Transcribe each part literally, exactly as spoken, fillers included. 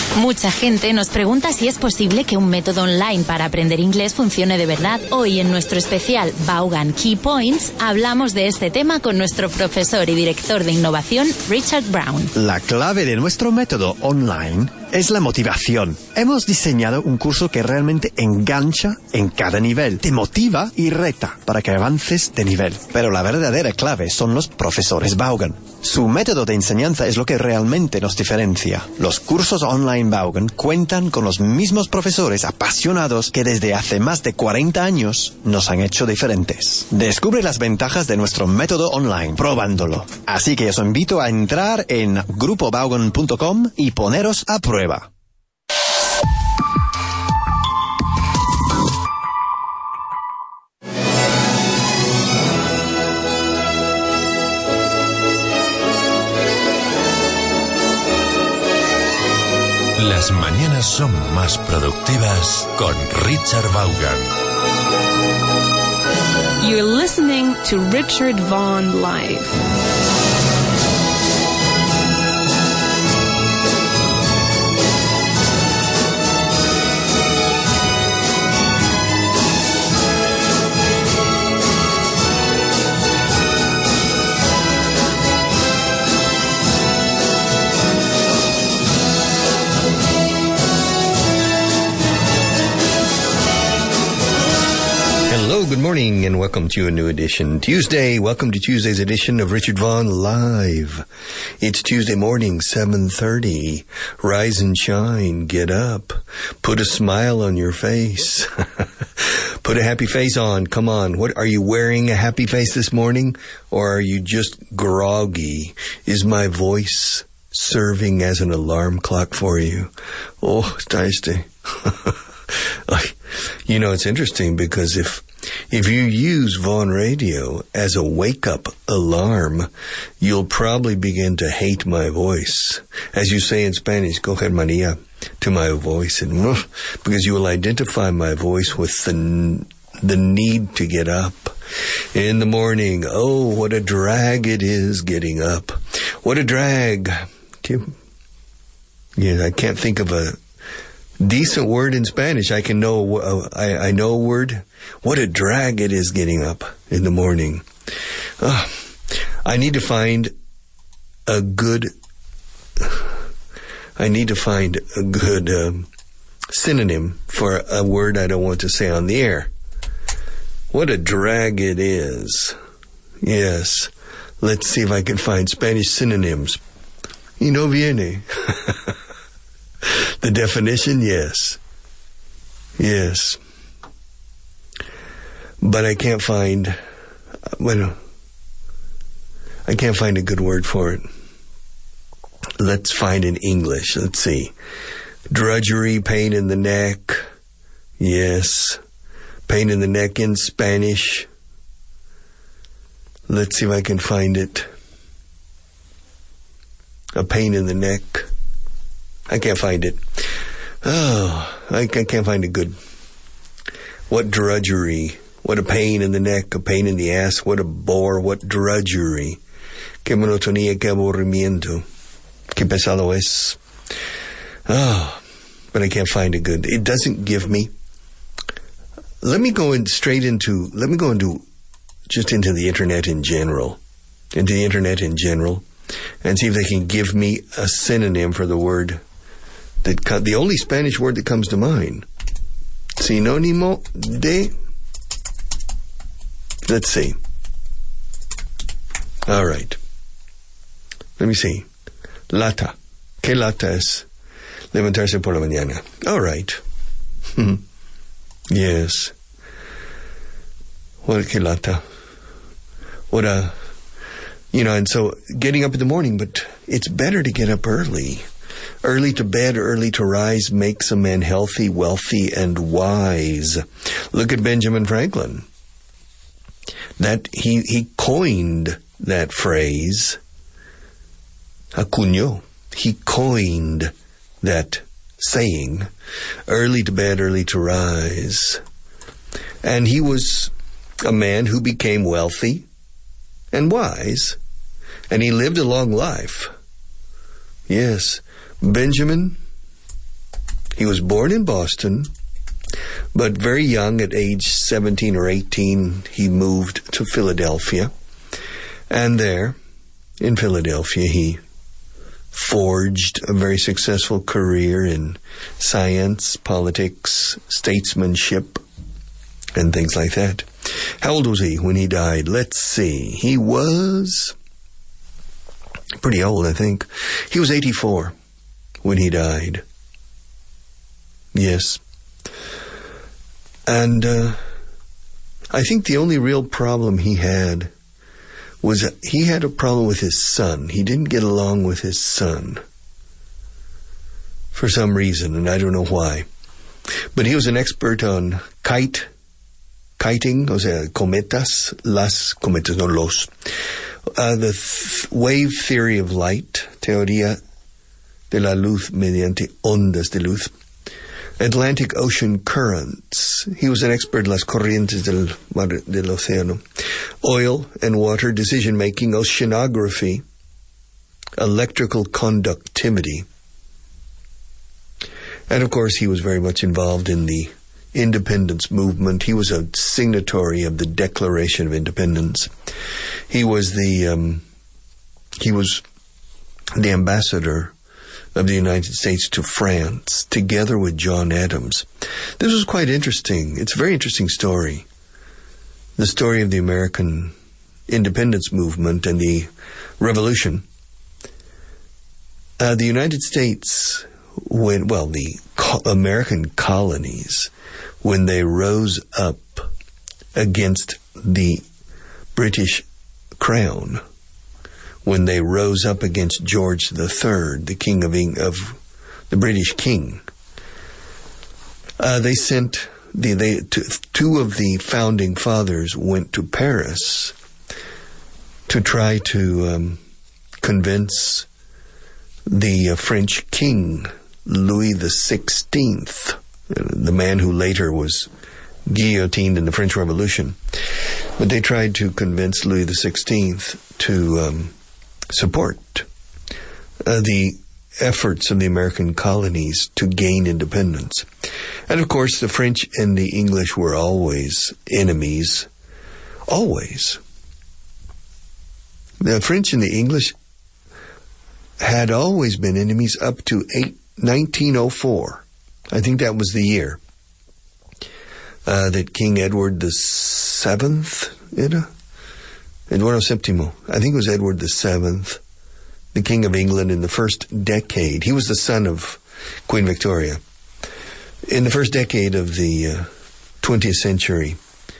Mucha gente nos pregunta si es posible que un método online para aprender inglés funcione de verdad. Hoy en nuestro especial Vaughan Key Points hablamos de este tema con nuestro profesor y director de innovación, Richard Brown. La clave de nuestro método online es la motivación. Hemos diseñado un curso que realmente engancha en cada nivel, te motiva y reta para que avances de nivel. Pero la verdadera clave son los profesores Vaughan. Su método de enseñanza es lo que realmente nos diferencia. Los cursos online Vaughan cuentan con los mismos profesores apasionados que desde hace más de cuarenta años nos han hecho diferentes. Descubre las ventajas de nuestro método online probándolo. Así que os invito a entrar en grupo vaughan punto com y poneros a prueba. Las mañanas son más productivas con Richard Vaughan. You're listening to Richard Vaughan Live. Hello, good morning, and welcome to a new edition. Tuesday, welcome to Tuesday's edition of Richard Vaughan Live. It's Tuesday morning, seven thirty. Rise and shine, get up. Put a smile on your face. Put a happy face on, come on. What, are you wearing a happy face this morning? Or are you just groggy? Is my voice serving as an alarm clock for you? Oh, tasty. You know, it's interesting because if if you use Vaughan Radio as a wake-up alarm, you'll probably begin to hate my voice. As you say in Spanish, coger manía to my voice, and because you will identify my voice with the the need to get up in the morning. Oh, what a drag it is getting up. What a drag. Yeah, I can't think of a decent word in Spanish. I can know, uh, I, I know a word. What a drag it is getting up in the morning. Uh, I need to find a good, I need to find a good um, synonym for a word I don't want to say on the air. What a drag it is. Yes. Let's see if I can find Spanish synonyms. Y no viene. The definition, yes. Yes. But I can't find, well, I can't find a good word for it. Let's find in English. Let's see. Drudgery, pain in the neck. Yes. Pain in the neck in Spanish. Let's see if I can find it. A pain in the neck. I can't find it. Oh, I can't find a good. What drudgery. What a pain in the neck, a pain in the ass. What a bore. What drudgery. Qué monotonía, qué aburrimiento. Qué pesado es. Oh, but I can't find a good. It doesn't give me. Let me go in straight into, let me go into, just into the internet in general. Into the internet in general. And see if they can give me a synonym for the word. That co- the only Spanish word that comes to mind. Sinónimo de. Let's see. All right. Let me see. Lata. ¿Qué lata es? Levantarse por la mañana. All right. Yes. What que lata? What a. You know, and so getting up in the morning, but it's better to get up early. Early to bed, early to rise makes a man healthy, wealthy, and wise. Look at Benjamin Franklin. That he, he coined that phrase. Acuñó. He coined that saying. Early to bed, early to rise. And he was a man who became wealthy and wise. And he lived a long life. Yes. Benjamin He was born in Boston, but very young, at age seventeen or eighteen, he moved to Philadelphia. And there, in Philadelphia, he forged a very successful career in science, politics, statesmanship, and things like that. How old was he when he died? Let's see. He was pretty old, I think. He was eighty-four when he died. Yes. And uh, I think the only real problem he had was that he had a problem with his son. He didn't get along with his son for some reason, and I don't know why. But he was an expert on kite, kiting, o sea, cometas, las cometas, no los. Uh, the th- wave theory of light, teoría de la luz mediante ondas de luz. Atlantic Ocean currents. He was an expert en las corrientes del, mar, del océano. Oil and water decision-making, oceanography, electrical conductivity. And, of course, he was very much involved in the independence movement. He was a signatory of the Declaration of Independence. He was the, um, he was the ambassador of the United States to France, together with John Adams. This was quite interesting. It's a very interesting story. The story of the American independence movement and the revolution. Uh, the United States, when, well, the co- American colonies, when they rose up against the British crown, when they rose up against George the Third, the king of Eng- of the British king, uh, they sent the they t- two of the founding fathers went to Paris to try to um, convince the uh, French king Louis the Sixteenth, the man who later was guillotined in the French Revolution. But they tried to convince Louis the Sixteenth to um, support uh, the efforts of the American colonies to gain independence. And of course, the French and the English were always enemies. Always. The French and the English had always been enemies up to eight, nineteen oh four. I think that was the year uh, that King Edward the Seventh, era? Eduardo Septimo, I think it was Edward the Seventh, the King of England in the first decade. He was the son of Queen Victoria. In the first decade of the uh, twentieth century,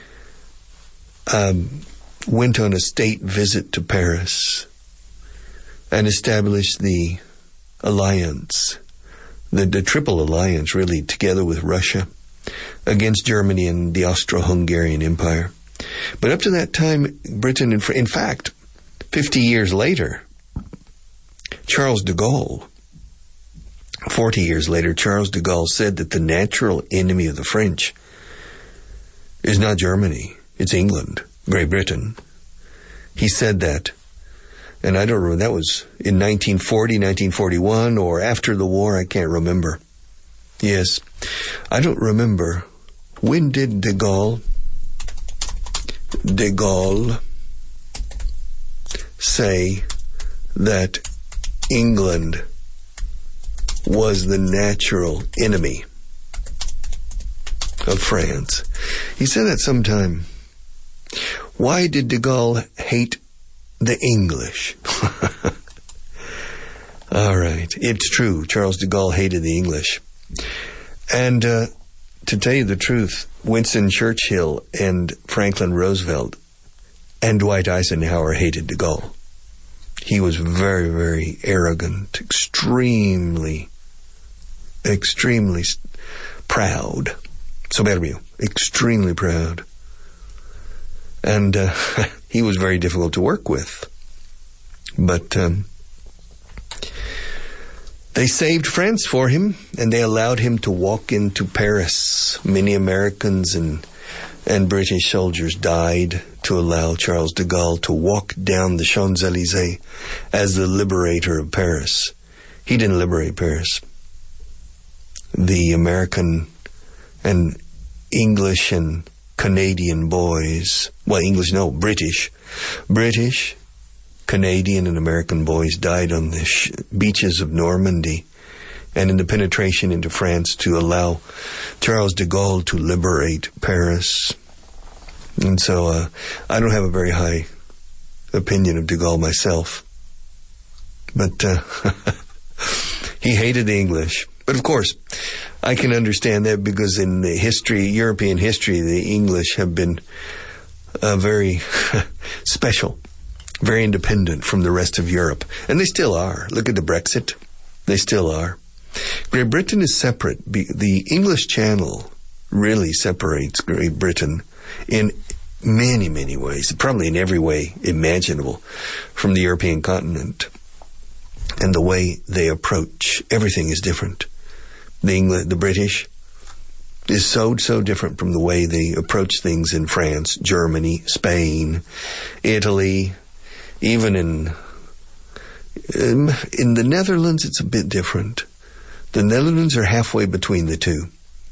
um, went on a state visit to Paris and established the alliance, the, the triple alliance, really, together with Russia, against Germany and the Austro-Hungarian Empire. But up to that time, Britain, and in fact, fifty years later, Charles de Gaulle, forty years later, Charles de Gaulle said that the natural enemy of the French is not Germany, it's England, Great Britain. He said that, and I don't remember, that was in nineteen forty, nineteen forty-one, or after the war, I can't remember. Yes, I don't remember. When did de Gaulle De Gaulle say that England was the natural enemy of France? He said that sometime. Why did de Gaulle hate the English? All right. It's true. Charles de Gaulle hated the English. And uh, to tell you the truth, Winston Churchill and Franklin Roosevelt and Dwight Eisenhower hated de Gaulle. He was very, very arrogant, extremely, extremely proud. So bad of you. Extremely proud. And uh, he was very difficult to work with. But um, they saved France for him, and they allowed him to walk into Paris. Many Americans and and British soldiers died to allow Charles de Gaulle to walk down the Champs-Élysées as the liberator of Paris. He didn't liberate Paris. the American and English and Canadian boys, well, English, no, British, British, Canadian and American boys died on the sh- beaches of Normandy and in the penetration into France to allow Charles de Gaulle to liberate Paris. And so uh, I don't have a very high opinion of de Gaulle myself. But uh, he hated the English. But of course, I can understand that because in the history, European history, the English have been uh, very special, very independent from the rest of Europe. And they still are. Look at the Brexit. They still are. Great Britain is separate. The English Channel really separates Great Britain in many, many ways, probably in every way imaginable, from the European continent. And the way they approach everything is different. The English, the British is so, so different from the way they approach things in France, Germany, Spain, Italy, even in, in, in the Netherlands, it's a bit different. The Netherlands are halfway between the two.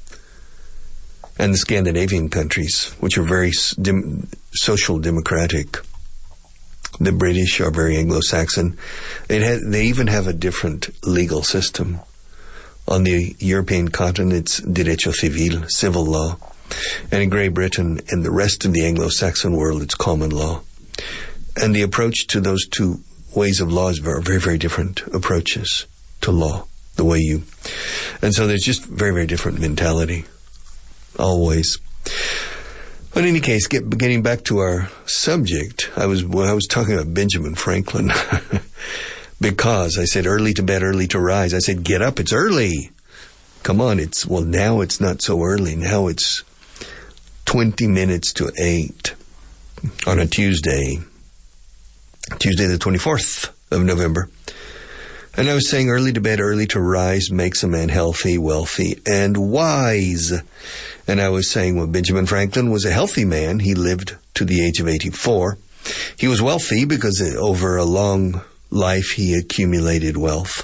And the Scandinavian countries, which are very dim, social democratic. The British are very Anglo-Saxon. It ha- they even have a different legal system. On the European continent, it's derecho civil, civil law. And in Great Britain and the rest of the Anglo-Saxon world, it's common law. And the approach to those two ways of law is very, very, very different approaches to law. The way you... And so there's just very, very different mentality. Always. But in any case, get, getting back to our subject, I was when I was talking about Benjamin Franklin, because I said early to bed, early to rise. I said, get up, it's early. Come on, it's, well, now it's not so early. Now it's twenty minutes to eight on a Tuesday, Tuesday the twenty-fourth of November. And I was saying early to bed, early to rise makes a man healthy, wealthy, and wise. And I was saying, well, Benjamin Franklin was a healthy man. He lived to the age of eighty-four. He was wealthy because over a long life he accumulated wealth.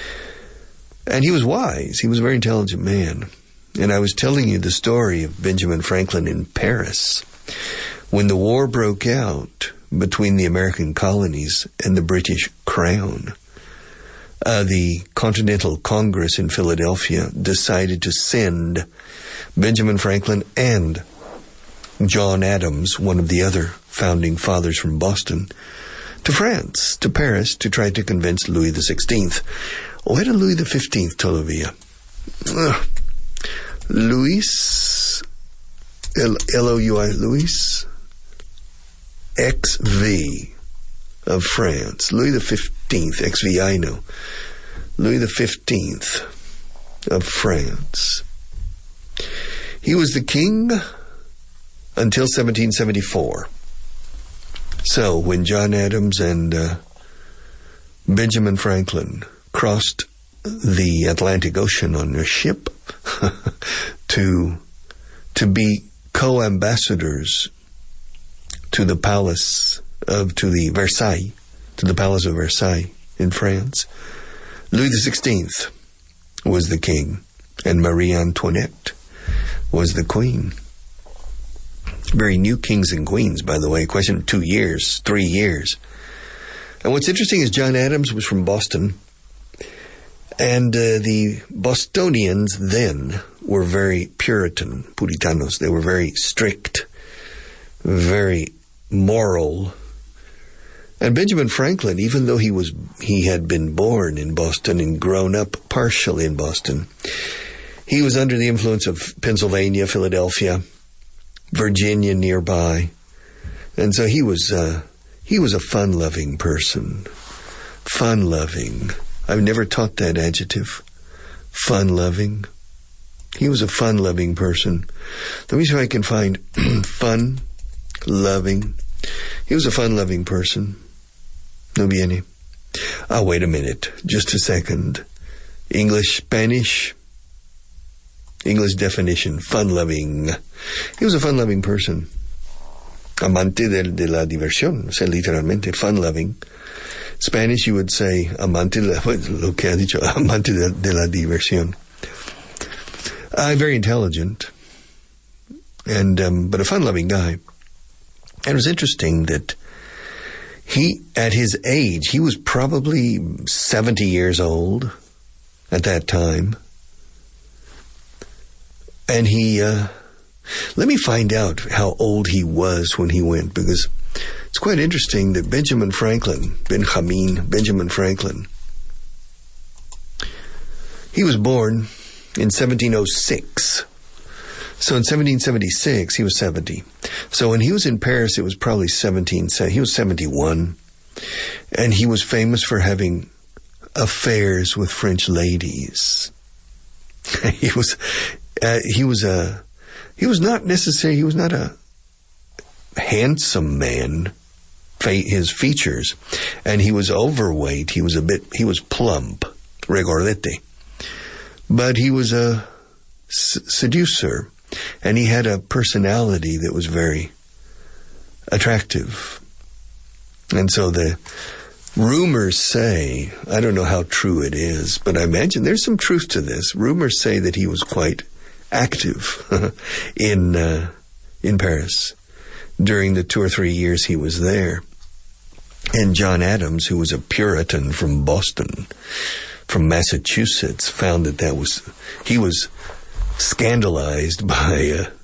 And he was wise. He was a very intelligent man. And I was telling you the story of Benjamin Franklin in Paris. When the war broke out between the American colonies and the British Crown, Uh, the Continental Congress in Philadelphia decided to send Benjamin Franklin and John Adams, one of the other founding fathers from Boston, to France, to Paris, to try to convince Louis the sixteenth. Why did Louis the fifteenth, Tolovia? Uh, Louis, L O U I, Louis, X V of France. Louis the fifteenth, X V I know. Louis the fifteenth of France. He was the king until seventeen seventy-four. So when John Adams and uh, Benjamin Franklin crossed the Atlantic Ocean on their ship to to be co-ambassadors to the palace of to the Versailles, to the Palace of Versailles in France, Louis the sixteenth was the king, and Marie Antoinette was the queen. Very new kings and queens, by the way. A question of two years, three years. And what's interesting is John Adams was from Boston, and uh, the Bostonians then were very Puritan, Puritanos. They were very strict, very moral. And Benjamin Franklin, even though he was he had been born in Boston and grown up partially in Boston, he was under the influence of Pennsylvania, Philadelphia, Virginia nearby, and so he was uh, he was a fun-loving person. Fun-loving. I've never taught that adjective. Fun-loving. He was a fun-loving person. Let me see if I can find fun-loving. He was a fun-loving person. No viene. Ah, wait a minute. Just a second. English, Spanish. English definition. Fun-loving. He was a fun-loving person. Amante de, de la diversión. O sea, literalmente, fun-loving. Spanish, you would say, amante de la, lo que ha dicho, amante de, de la diversión. Uh, very intelligent, and um, but a fun-loving guy. And it was interesting that he, at his age, he was probably seventy years old at that time. And he, uh, let me find out how old he was when he went, because it's quite interesting that Benjamin Franklin, Benjamin, Benjamin Franklin, he was born in seventeen oh six. So in seventeen seventy-six, he was seventy. So when he was in Paris, it was probably seventeen, he was seventy-one. And he was famous for having affairs with French ladies. he was, uh, he was a, he was not necessarily, he was not a handsome man, his features, and he was overweight. He was a bit, he was plump, regordete. But he was a s- seducer, and he had a personality that was very attractive. And so the rumors say, I don't know how true it is, but I imagine there's some truth to this. Rumors say that he was quite active in uh, in Paris during the two or three years he was there. And John Adams, who was a Puritan from Boston, from Massachusetts, found that that was, he was scandalized by uh,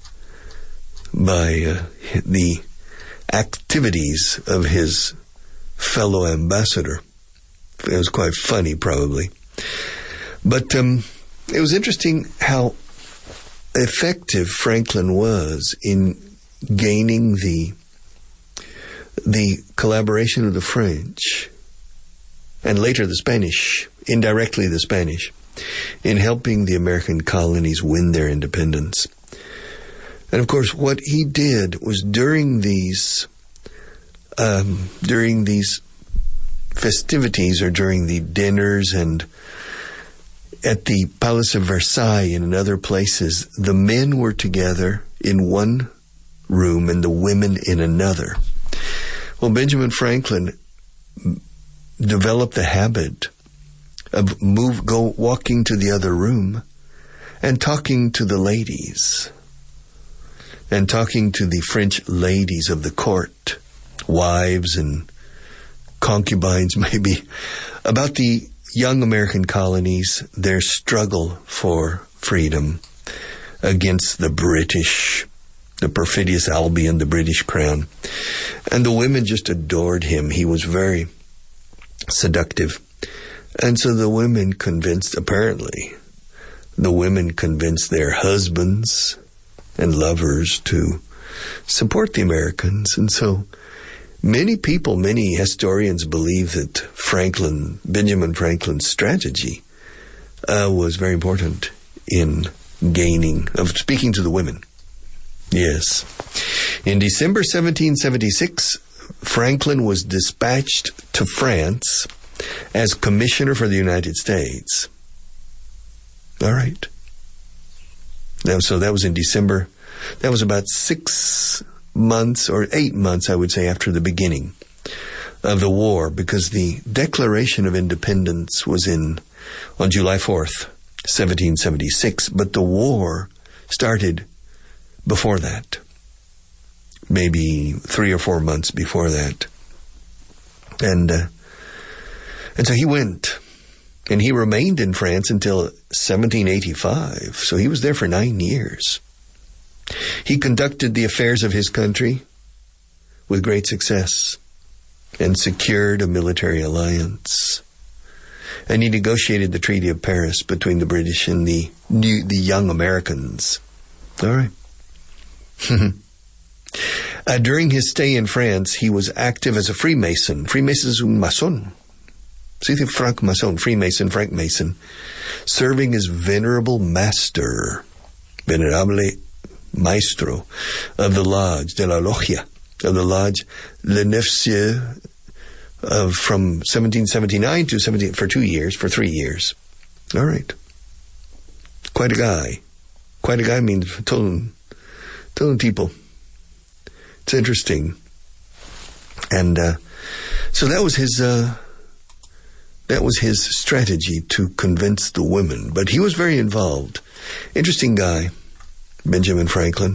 by uh, the activities of his fellow ambassador. It was quite funny, probably. But um, it was interesting how effective Franklin was in gaining the the collaboration of the French and later the Spanish, indirectly the Spanish, in helping the American colonies win their independence. And of course, what he did was during these um, during these festivities, or during the dinners and at the Palace of Versailles and in other places, the men were together in one room and the women in another. Well, Benjamin Franklin developed the habit of move, go walking to the other room and talking to the ladies, and talking to the French ladies of the court, wives and concubines maybe, about the young American colonies, their struggle for freedom against the British, the perfidious Albion, the British crown. And the women just adored him. He was very seductive. And so the women convinced, apparently, the women convinced their husbands and lovers to support the Americans. And so many people, many historians believe that Franklin, Benjamin Franklin's strategy uh, was very important in gaining, of speaking to the women. Yes. In December seventeen seventy-six, Franklin was dispatched to France as commissioner for the United States. All right. Now, so that was in December. That was about six months or eight months, I would say, after the beginning of the war, because the Declaration of Independence was in on July fourth, seventeen seventy-six, but the war started before that, maybe three or four months before that. And uh, and so he went, and he remained in France until seventeen eighty-five, so he was there for nine years. He conducted the affairs of his country with great success and secured a military alliance. And he negotiated the Treaty of Paris between the British and the new, the young Americans. All right. uh, during his stay in France, he was active as a Freemason. Freemason is un maçon. See the franc maçon, Freemason, Frank Mason, serving as venerable master, venerable maestro of the lodge, de la logia, of the lodge, Le Neuf Cieux, uh, from seventeen seventy-nine to seventeen, for two years, for three years. All right. Quite a guy. Quite a guy means telling, telling people. It's interesting. And uh, so that was his, uh, That was his strategy to convince the women. But he was very involved. Interesting guy, Benjamin Franklin.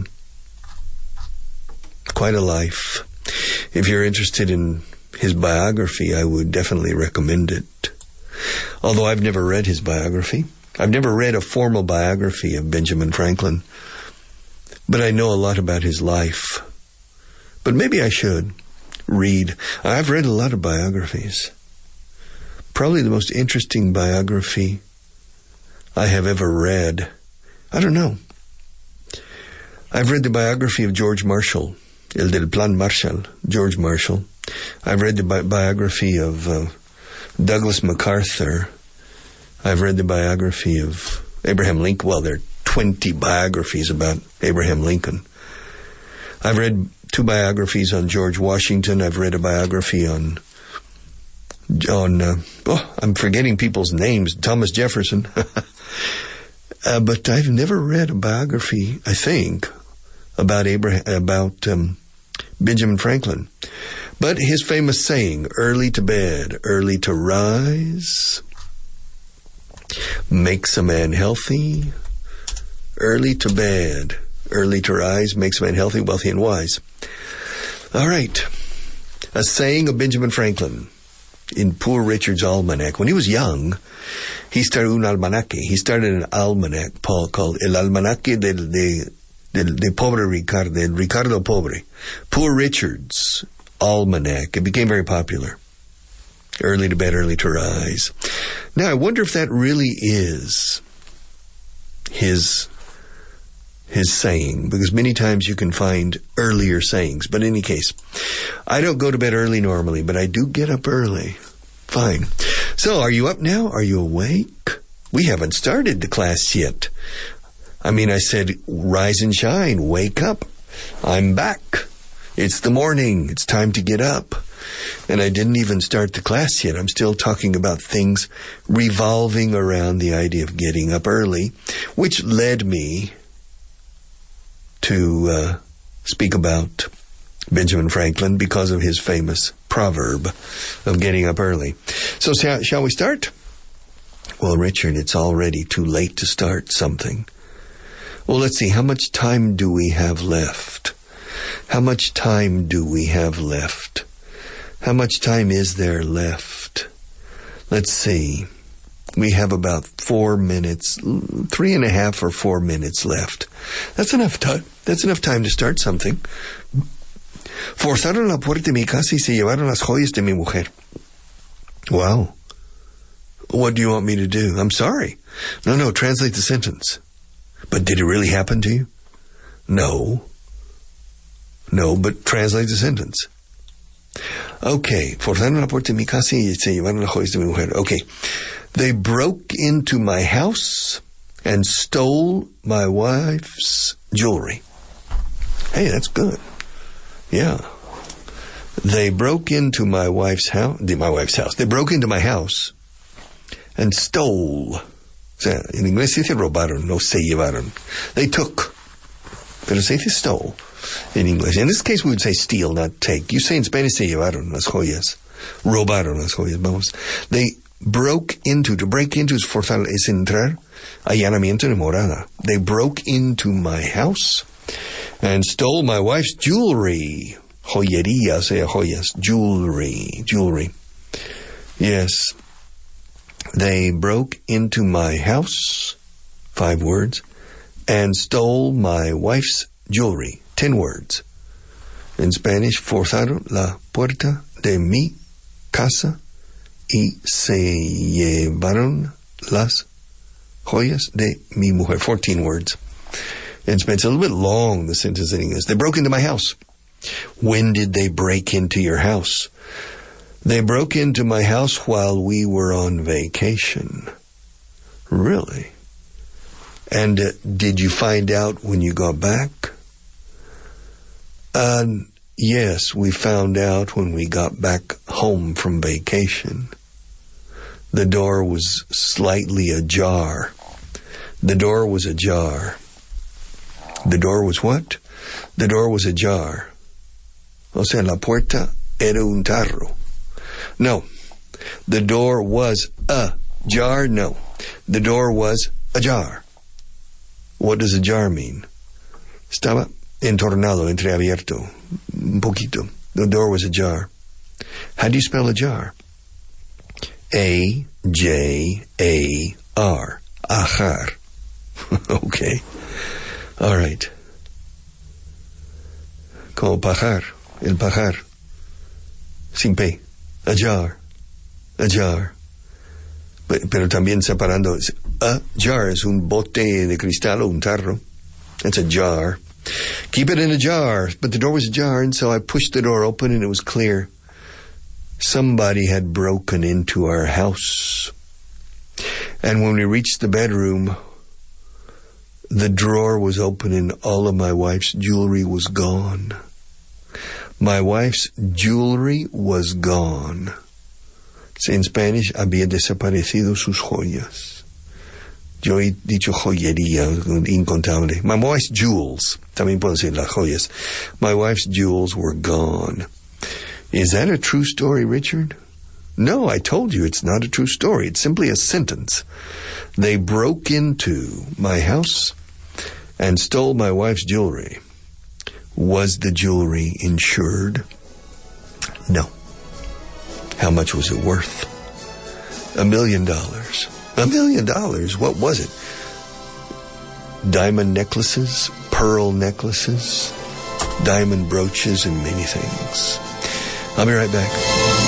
Quite a life. If you're interested in his biography, I would definitely recommend it. Although I've never read his biography. I've never read a formal biography of Benjamin Franklin. But I know a lot about his life. But maybe I should read. I've read a lot of biographies. Probably the most interesting biography I have ever read. I don't know. I've read the biography of George Marshall, El del Plan Marshall, George Marshall. I've read the bi- biography of uh, Douglas MacArthur. I've read the biography of Abraham Lincoln. Well, there are twenty biographies about Abraham Lincoln. I've read two biographies on George Washington. I've read a biography on, on uh, oh, I'm forgetting people's names, Thomas Jefferson. uh, but I've never read a biography, I think, about Abraham, about um, Benjamin Franklin. But his famous saying, early to bed, early to rise, makes a man healthy. Early to bed, early to rise, makes a man healthy, wealthy, and wise. All right. A saying of Benjamin Franklin in Poor Richard's Almanac. When he was young, he started un almanaque. He started an almanac, Paul, called El Almanaque del, de, del, de Pobre Ricardo, del Ricardo Pobre. Poor Richard's Almanac. It became very popular. Early to bed, early to rise. Now, I wonder if that really is his his saying, because many times you can find earlier sayings. But in any case, I don't go to bed early normally, but I do get up early. Fine. So, are you up now? Are you awake? We haven't started the class yet. I mean, I said, rise and shine, wake up. I'm back. It's the morning. It's time to get up. And I didn't even start the class yet. I'm still talking about things revolving around the idea of getting up early, which led me to uh, speak about Benjamin Franklin because of his famous proverb of getting up early. So shall, shall we start? Well, Richard, it's already too late to start something. Well, let's see. How much time do we have left? How much time do we have left? How much time is there left? Let's see. We have about four minutes, three and a half or four minutes left. That's enough time. That's enough time to start something. Forzaron la puerta de mi casa y se llevaron las joyas de mi mujer. Wow. What do you want me to do? I'm sorry. No, no, translate the sentence. But did it really happen to you? No. No, but translate the sentence. Okay. Forzaron la puerta de mi casa y se llevaron las joyas de mi mujer. Okay. They broke into my house and stole my wife's jewelry. Hey, that's good. Yeah. They broke into my wife's house, my wife's house. They broke into my house and stole. O sea, en inglés se dice robaron, no se llevaron. They took. Pero se dice stole in English. In this case, we would say steal, not take. You say in Spanish, se llevaron las joyas. Robaron las joyas, vamos. They broke into. To break into is forzar, es entrar. Allanamiento de morada. They broke into my house and stole my wife's jewelry. Joyería, o sea, joyas. Jewelry. Jewelry. Yes. They broke into my house, five words, and stole my wife's jewelry, ten words. In Spanish, forzaron la puerta de mi casa y se llevaron las joyas de mi mujer, fourteen words. In Spanish, it's a little bit long, the sentence in English. They broke into my house. When did they break into your house? They broke into my house while we were on vacation. Really? And uh, did you find out when you got back? Uh, yes, we found out when we got back home from vacation. The door was slightly ajar. The door was ajar. The door was what? The door was ajar. O sea, la puerta era un tarro. No, The door was ajar. No. The door was ajar. What does ajar mean? Estaba entornado, entreabierto, un poquito. The door was ajar. How do you spell ajar? A J A R. Ajar. Okay. All right. Como pajar, el pajar. Sin P. Ajar. Ajar. Pero también separando. A jar es un bote de cristal o un tarro. That's a jar. Keep it in a jar. But the door was ajar, and so I pushed the door open, and it was clear. Somebody had broken into our house. And when we reached the bedroom, the drawer was open and all of my wife's jewelry was gone. My wife's jewelry was gone. In Spanish, había desaparecido sus joyas. Yo he dicho joyería, incontable. My wife's jewels. También puedo decir las joyas. My wife's jewels were gone. Is that a true story, Richard? No, I told you it's not a true story. It's simply a sentence. They broke into my house and stole my wife's jewelry. Was the jewelry insured? No. How much was it worth? A million dollars. A million dollars? What was it? Diamond necklaces, pearl necklaces, diamond brooches, and many things. I'll be right back.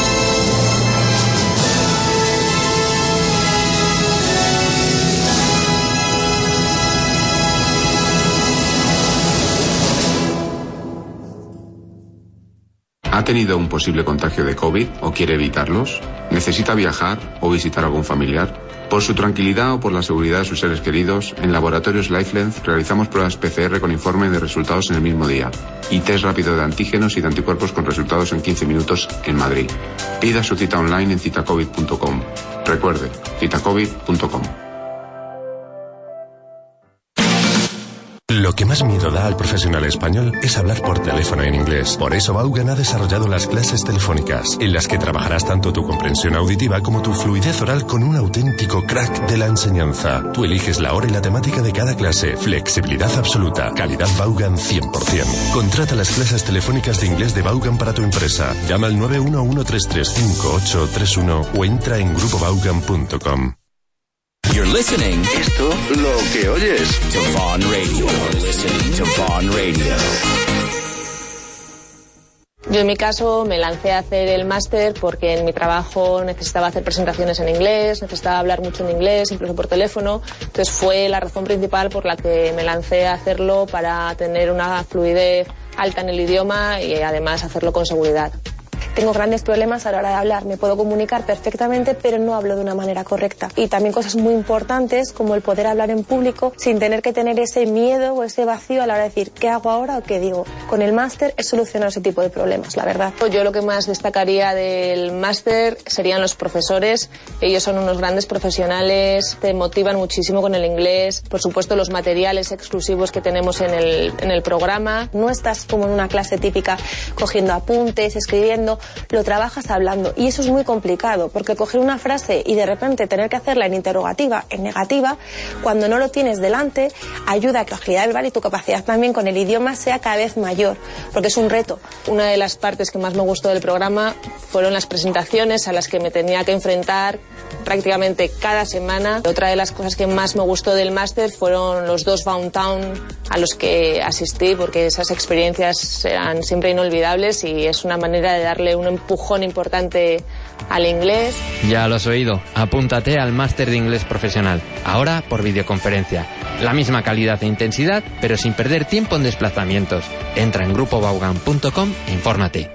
¿Ha tenido un posible contagio de COVID o quiere evitarlos? ¿Necesita viajar o visitar a algún familiar? Por su tranquilidad o por la seguridad de sus seres queridos, en Laboratorios Lifelength realizamos pruebas P C R con informe de resultados en el mismo día y test rápido de antígenos y de anticuerpos con resultados en quince minutos en Madrid. Pida su cita online en citacovid punto com. Recuerde, citacovid punto com. Lo que más miedo da al profesional español es hablar por teléfono en inglés. Por eso Vaughan ha desarrollado las clases telefónicas, en las que trabajarás tanto tu comprensión auditiva como tu fluidez oral con un auténtico crack de la enseñanza. Tú eliges la hora y la temática de cada clase. Flexibilidad absoluta. Calidad Vaughan cien por ciento. Contrata las clases telefónicas de inglés de Vaughan para tu empresa. Llama al nueve uno uno tres tres cinco ocho tres uno o entra en grupo vaughan punto com. You're listening. Esto lo que oyes. To Vaughan Radio. You're listening to Vaughan Radio. Yo en mi caso me lancé a hacer el máster porque en mi trabajo necesitaba hacer presentaciones en inglés, necesitaba hablar mucho en inglés, incluso por teléfono. Entonces fue la razón principal por la que me lancé a hacerlo, para tener una fluidez alta en el idioma y además hacerlo con seguridad. Tengo grandes problemas a la hora de hablar, me puedo comunicar perfectamente, pero no hablo de una manera correcta. Y también cosas muy importantes como el poder hablar en público sin tener que tener ese miedo o ese vacío a la hora de decir ¿qué hago ahora o qué digo? Con el máster he solucionado ese tipo de problemas, la verdad. Yo lo que más destacaría del máster serían los profesores. Ellos son unos grandes profesionales, te motivan muchísimo con el inglés. Por supuesto, los materiales exclusivos que tenemos en el, en el programa. No estás como en una clase típica cogiendo apuntes, escribiendo. Lo trabajas hablando y eso es muy complicado porque coger una frase y de repente tener que hacerla en interrogativa, en negativa, cuando no lo tienes delante, ayuda a que tu agilidad verbal y tu capacidad también con el idioma sea cada vez mayor, porque es un reto. Una de las partes que más me gustó del programa fueron las presentaciones a las que me tenía que enfrentar prácticamente cada semana. Otra de las cosas que más me gustó del máster fueron los dos Downtown a los que asistí, porque esas experiencias eran siempre inolvidables y es una manera de darle un empujón importante al inglés. Ya lo has oído, apúntate al máster de inglés profesional, ahora por videoconferencia. La misma calidad e intensidad, pero sin perder tiempo en desplazamientos. Entra en grupo vaughan punto com e infórmate.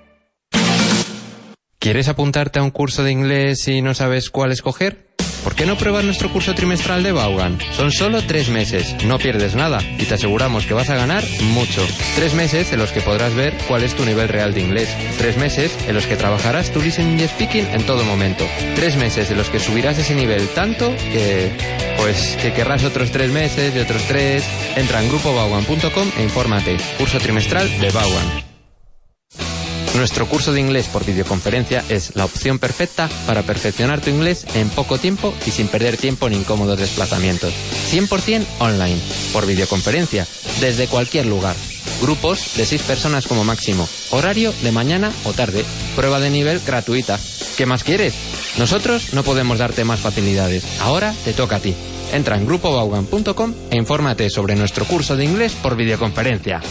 ¿Quieres apuntarte a un curso de inglés y no sabes cuál escoger? ¿Por qué no pruebas nuestro curso trimestral de Vaughan? Son solo tres meses, no pierdes nada y te aseguramos que vas a ganar mucho. Tres meses en los que podrás ver cuál es tu nivel real de inglés. Tres meses en los que trabajarás tu listening y speaking en todo momento. Tres meses en los que subirás ese nivel tanto que... pues que querrás otros tres meses y otros tres... Entra en grupo vaughan punto com e infórmate. Curso trimestral de Vaughan. Nuestro curso de inglés por videoconferencia es la opción perfecta para perfeccionar tu inglés en poco tiempo y sin perder tiempo en incómodos desplazamientos. cien por ciento online, por videoconferencia, desde cualquier lugar. Grupos de seis personas como máximo. Horario de mañana o tarde. Prueba de nivel gratuita. ¿Qué más quieres? Nosotros no podemos darte más facilidades. Ahora te toca a ti. Entra en grupo vaughan punto com e infórmate sobre nuestro curso de inglés por videoconferencia.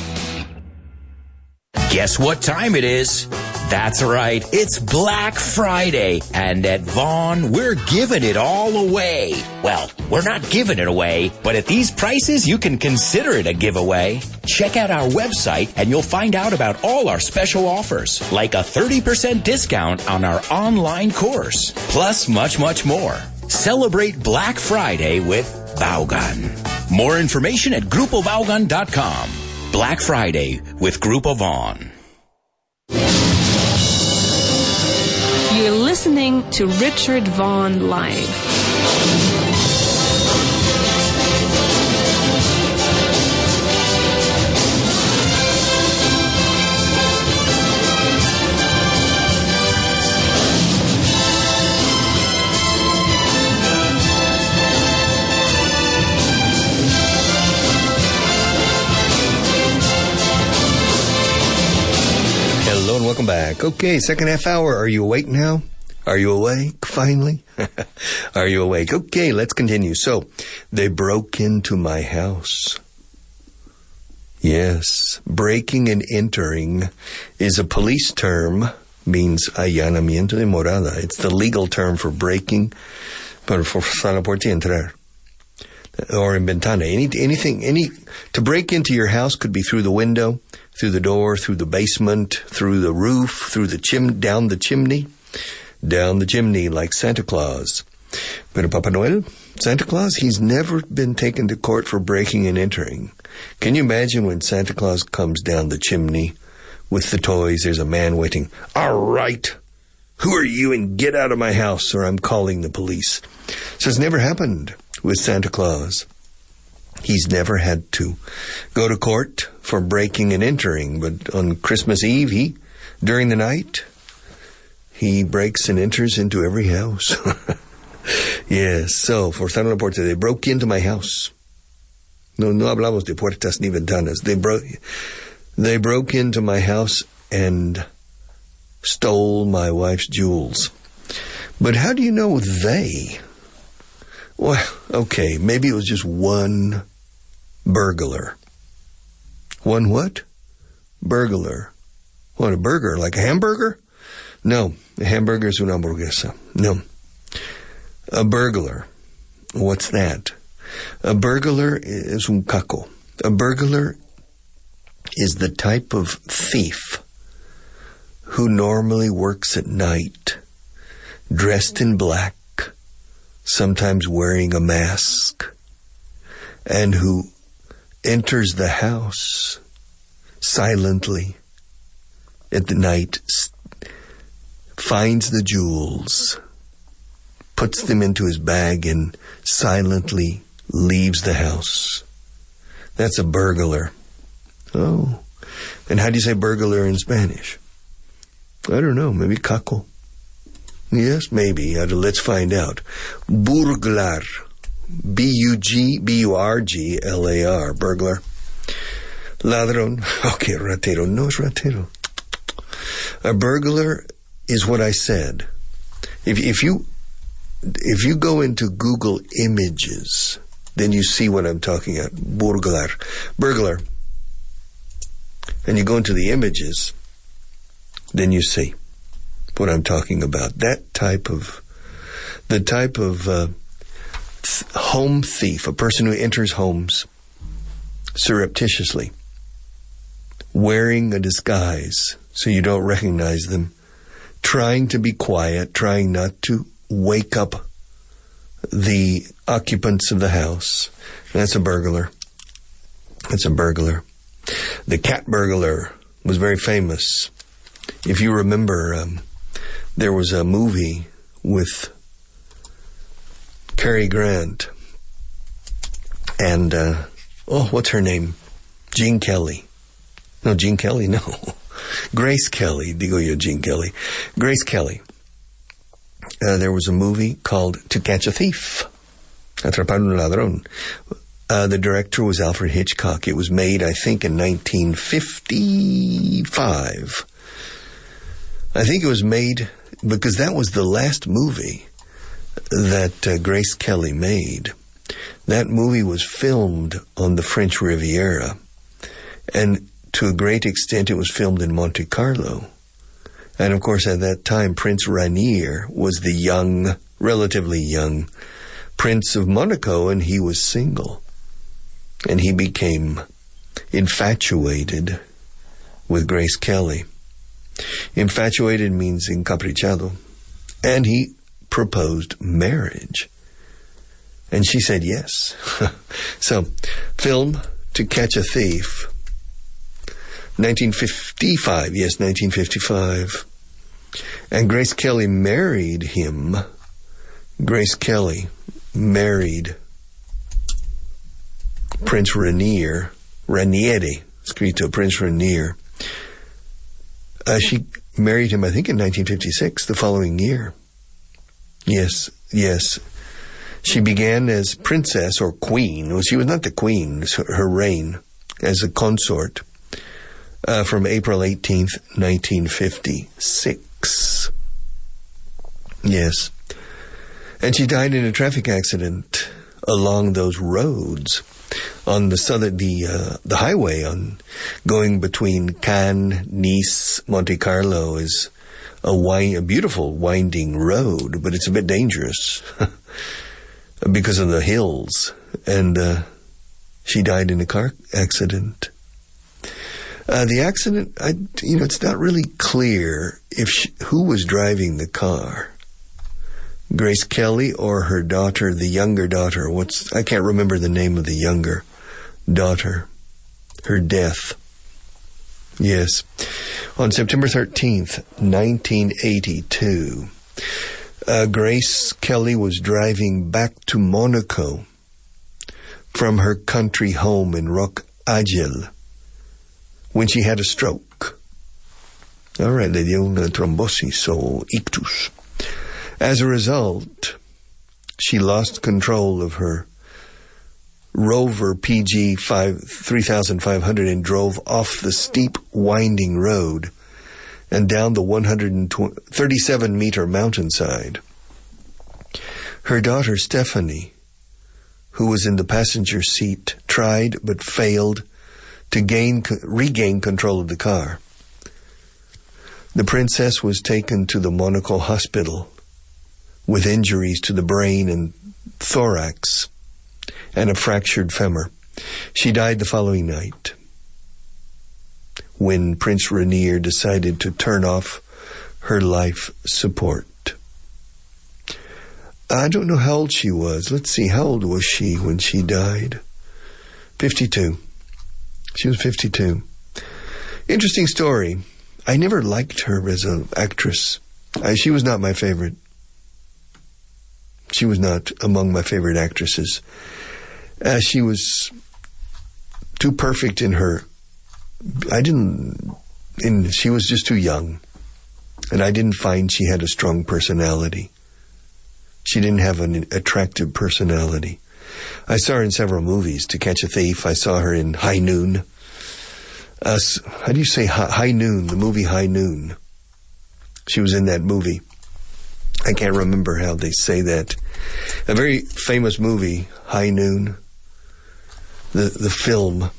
Guess what time it is? That's right, it's Black Friday, and at Vaughn, we're giving it all away. Well, we're not giving it away, but at these prices, you can consider it a giveaway. Check out our website, and you'll find out about all our special offers, like a thirty percent discount on our online course, plus much, much more. Celebrate Black Friday with Vaughan. More information at grupo vaughan dot com. Black Friday with Grupo Vaughn. You're listening to Richard Vaughan Live. Hello and welcome back. Okay, second half hour. Are you awake now? Are you awake, finally? Are you awake? Okay, let's continue. So, they broke into my house. Yes, breaking and entering is a police term, means allanamiento de morada. It's the legal term for breaking, pero forzar la puerta y entrar. Or en ventana. Any, anything, any, to break into your house could be through the window, through the door, through the basement, through the roof, through the chim, down the chimney, down the chimney like Santa Claus. Pero Papa Noel, Santa Claus, he's never been taken to court for breaking and entering. Can you imagine when Santa Claus comes down the chimney with the toys, there's a man waiting. All right, who are you and get out of my house or I'm calling the police. So it's never happened with Santa Claus. He's never had to go to court for breaking and entering, but on Christmas Eve, he, during the night, he breaks and enters into every house. Yes, so, forzaron la puerta. They broke into my house. No, no hablamos de puertas ni ventanas. They broke, they broke into my house and stole my wife's jewels. But how do you know they? Well, okay, maybe it was just one burglar. One what? Burglar. What, a burger? Like a hamburger? No, a hamburger is una hamburguesa. No. A burglar. What's that? A burglar is un caco. A burglar is the type of thief who normally works at night, dressed in black, sometimes wearing a mask, and who enters the house silently at the night, finds the jewels, puts them into his bag, and silently leaves the house. That's a burglar. Oh. And how do you say burglar in Spanish? I don't know. Maybe caco. Yes, maybe. Uh, let's find out. Burglar. B U G, B U R G L A R. Burglar. Ladrón. Okay, ratero. No, es ratero. A burglar is what I said. If, if you, if you go into Google Images, then you see what I'm talking about. Burglar. Burglar. And you go into the images, then you see what I'm talking about. That type of, the type of uh, th- home thief, a person who enters homes surreptitiously, wearing a disguise so you don't recognize them, trying to be quiet, trying not to wake up the occupants of the house. That's a burglar. That's a burglar. The cat burglar was very famous. If you remember, um, there was a movie with Cary Grant and, uh, oh, what's her name? Gene Kelly. No, Gene Kelly, no. Grace Kelly, digo yo, Gene Kelly. Grace Kelly. Uh, there was a movie called To Catch a Thief. Atrapar un ladrón. Uh, the director was Alfred Hitchcock. It was made, I think, in nineteen fifty-five. I think it was made because that was the last movie that uh, Grace Kelly made. That movie was filmed on the French Riviera, and to a great extent it was filmed in Monte Carlo. And of course at that time Prince Rainier was the young, relatively young Prince of Monaco, and he was single. And he became infatuated with Grace Kelly. Infatuated means encaprichado. And he proposed marriage. And she said yes. So, film To Catch a Thief. nineteen fifty-five, yes, nineteen fifty-five. And Grace Kelly married him. Grace Kelly married Prince Rainier, Ranieri, scritto Prince Rainier. Uh, she married him, I think, in nineteen fifty-six, the following year. Yes, yes. She began as princess or queen. Well, she was not the queen, it was her reign as a consort uh, from April eighteenth, nineteen fifty-six. Yes. And she died in a traffic accident along those roads on the southern, the uh, the highway on going between Cannes, Nice, Monte Carlo is a wind, a beautiful winding road, but it's a bit dangerous because of the hills. And uh, she died in a car accident. Uh, the accident, I, you know, it's not really clear if she, who was driving the car. Grace Kelly or her daughter, the younger daughter. What's I can't remember the name of the younger daughter. Her death. Yes. On September thirteenth, nineteen eighty-two, uh, Grace Kelly was driving back to Monaco from her country home in Roc Agel when she had a stroke. All right, le dio una trombosis o ictus. As a result, she lost control of her Rover P G three thousand five hundred and drove off the steep, winding road and down the one hundred thirty-seven meter mountainside. Her daughter, Stephanie, who was in the passenger seat, tried but failed to gain regain control of the car. The princess was taken to the Monaco hospital with injuries to the brain and thorax and a fractured femur. She died the following night when Prince Rainier decided to turn off her life support. I don't know how old she was. Let's see, how old was she when she died? fifty-two. She was fifty-two. Interesting story. I never liked her as an actress. I, she was not my favorite. She was not among my favorite actresses. Uh, she was too perfect in her. I didn't. In she was just too young, and I didn't find she had a strong personality. She didn't have an attractive personality. I saw her in several movies. To Catch a Thief. I saw her in High Noon. Uh, how do you say High, High Noon? The movie High Noon. She was in that movie. I can't remember how they say that. A very famous movie, High Noon. The the film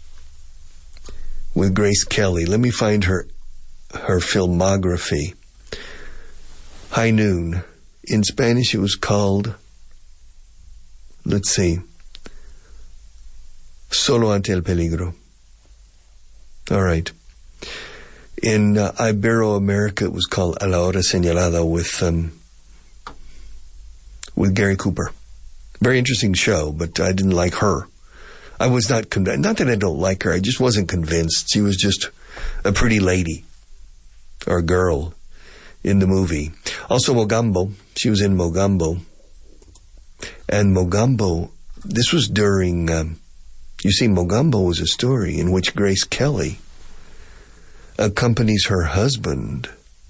with Grace Kelly. Let me find her her filmography. High Noon. In Spanish it was called, let's see, Solo ante el peligro. All right. In uh, Ibero-America, it was called A la hora señalada with um, with Gary Cooper. Very interesting show, but I didn't like her. I was not convinced. Not that I don't like her. I just wasn't convinced. She was just a pretty lady or girl in the movie. Also, Mogambo. She was in Mogambo. And Mogambo, this was during, um, you see, Mogambo was a story in which Grace Kelly accompanies her husband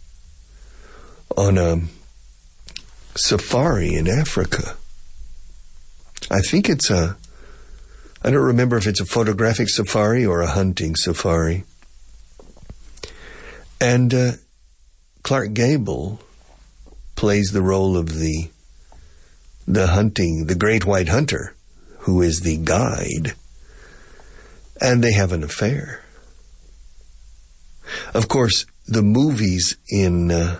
on a safari in Africa. I think it's a, I don't remember if it's a photographic safari or a hunting safari. And uh, Clark Gable plays the role of the the hunting, the great white hunter, who is the guide, and they have an affair. Of course, the movies in uh,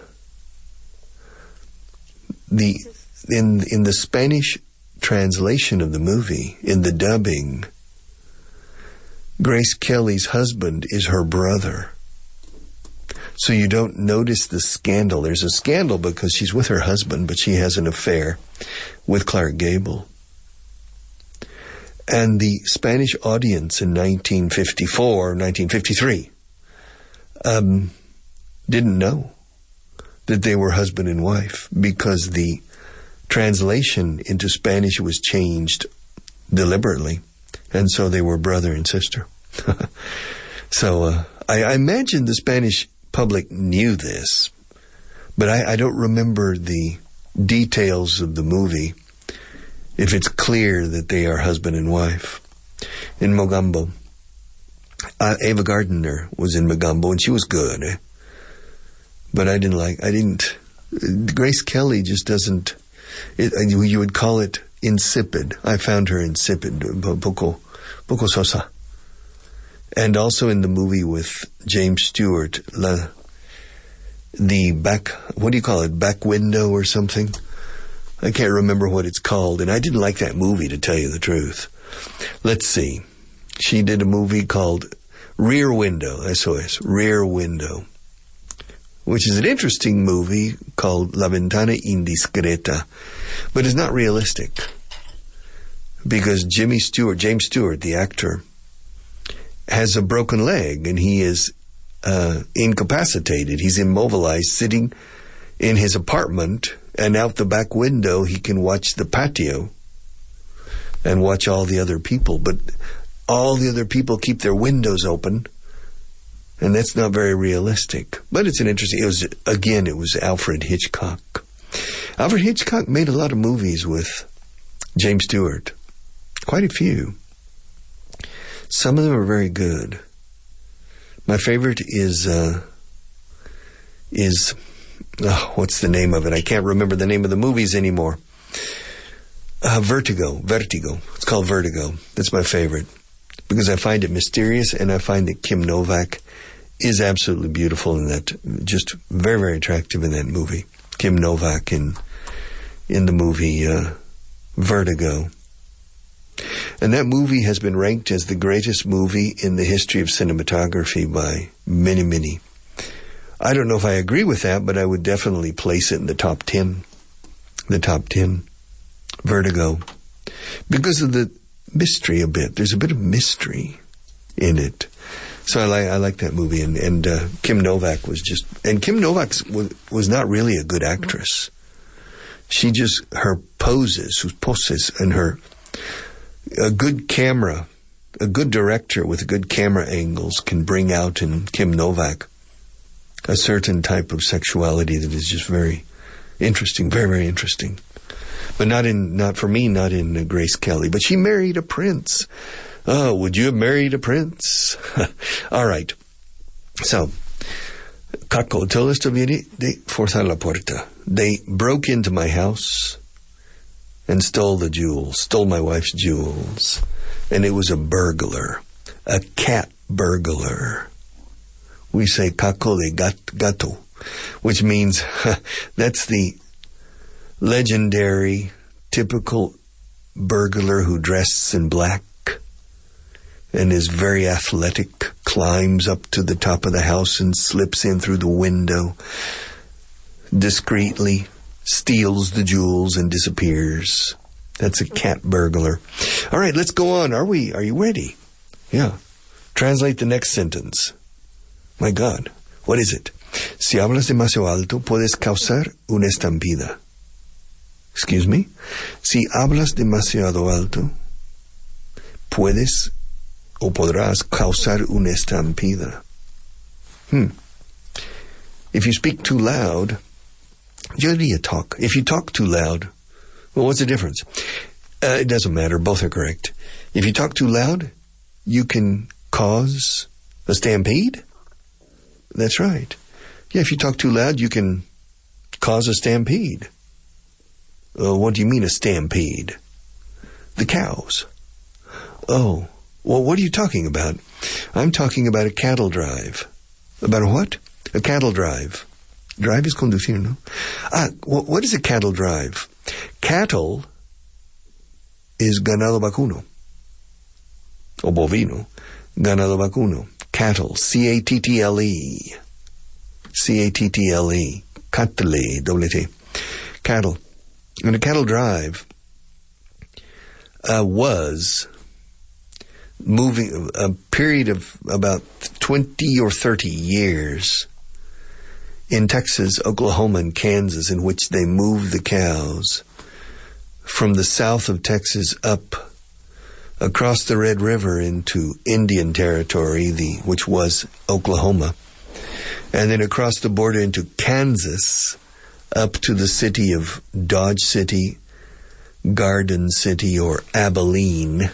the in in the Spanish translation of the movie, in the dubbing, Grace Kelly's husband is her brother. So you don't notice the scandal. There's a scandal because she's with her husband, but she has an affair with Clark Gable. And the Spanish audience in nineteen fifty-four, nineteen fifty-three, um, didn't know that they were husband and wife because the translation into Spanish was changed deliberately, and so they were brother and sister. So uh, I, I imagine the Spanish public knew this, but I, I don't remember the details of the movie, if it's clear that they are husband and wife. In Mogambo, uh, Ava Gardner was in Mogambo, and she was good, eh? But I didn't like, I didn't, Grace Kelly just doesn't, it, you would call it insipid. I found her insipid, poco, poco sosa. And also in the movie with James Stewart, La, the back, what do you call it, back window or something? I can't remember what it's called, and I didn't like that movie, to tell you the truth. Let's see. She did a movie called Rear Window, S O S, Rear Window, which is an interesting movie called La Ventana Indiscreta, but it's not realistic because Jimmy Stewart, James Stewart, the actor, has a broken leg and he is uh, incapacitated. He's immobilized, sitting in his apartment, and out the back window he can watch the patio and watch all the other people. But all the other people keep their windows open, and that's not very realistic. But it's an interesting, it was, again, it was Alfred Hitchcock. Alfred Hitchcock made a lot of movies with James Stewart. Quite a few. Some of them are very good. My favorite is, uh, is, oh, what's the name of it? I can't remember the name of the movies anymore. Uh, Vertigo. Vertigo. It's called Vertigo. That's my favorite because I find it mysterious, and I find that Kim Novak is absolutely beautiful in that, just very, very attractive in that movie. Kim Novak in, in the movie, uh, Vertigo. And that movie has been ranked as the greatest movie in the history of cinematography by many, many. I don't know if I agree with that, but I would definitely place it in the top ten. The top ten. Vertigo. Because of the mystery a bit. There's a bit of mystery in it. So I like I like that movie. And, and uh, Kim Novak was just... And Kim Novak was, was not really a good actress. She just... Her poses, sus poses, and her... A good camera, a good director with good camera angles can bring out in Kim Novak a certain type of sexuality that is just very interesting, very, very interesting. But not in, not for me, not in uh, Grace Kelly. But she married a prince. Oh, would you have married a prince? All right. So, Caco, todo esto viene de forzar la puerta. They broke into my house and stole the jewels, stole my wife's jewels. And it was a burglar, a cat burglar. We say caco de gato, which means that's the legendary, typical burglar who dresses in black and is very athletic, climbs up to the top of the house and slips in through the window discreetly, steals the jewels and disappears. That's a cat burglar. All right, let's go on. Are we? Are you ready? Yeah. Translate the next sentence. My God, what is it? Si hablas demasiado alto, puedes causar una estampida. Excuse me? Si hablas demasiado alto, puedes o podrás causar una estampida. Hmm. If you speak too loud, you talk. If you talk too loud, well, what's the difference? Uh, it doesn't matter. Both are correct. If you talk too loud, you can cause a stampede. That's right. Yeah, if you talk too loud, you can cause a stampede. Uh, what do you mean a stampede? The cows. Oh, well, what are you talking about? I'm talking about a cattle drive. About a what? A cattle drive. Drive is conducir, no? Ah, wh- what is a cattle drive? Cattle is ganado vacuno. O bovino. Ganado vacuno. Cattle. C A T T L E. C A T T L E. Cattle. Double T. Cattle. And a cattle drive uh, was moving a period of about twenty or thirty years in Texas, Oklahoma, and Kansas, in which they moved the cows from the south of Texas up across the Red River into Indian Territory, the which was Oklahoma, and then across the border into Kansas, up to the city of Dodge City, Garden City, or Abilene,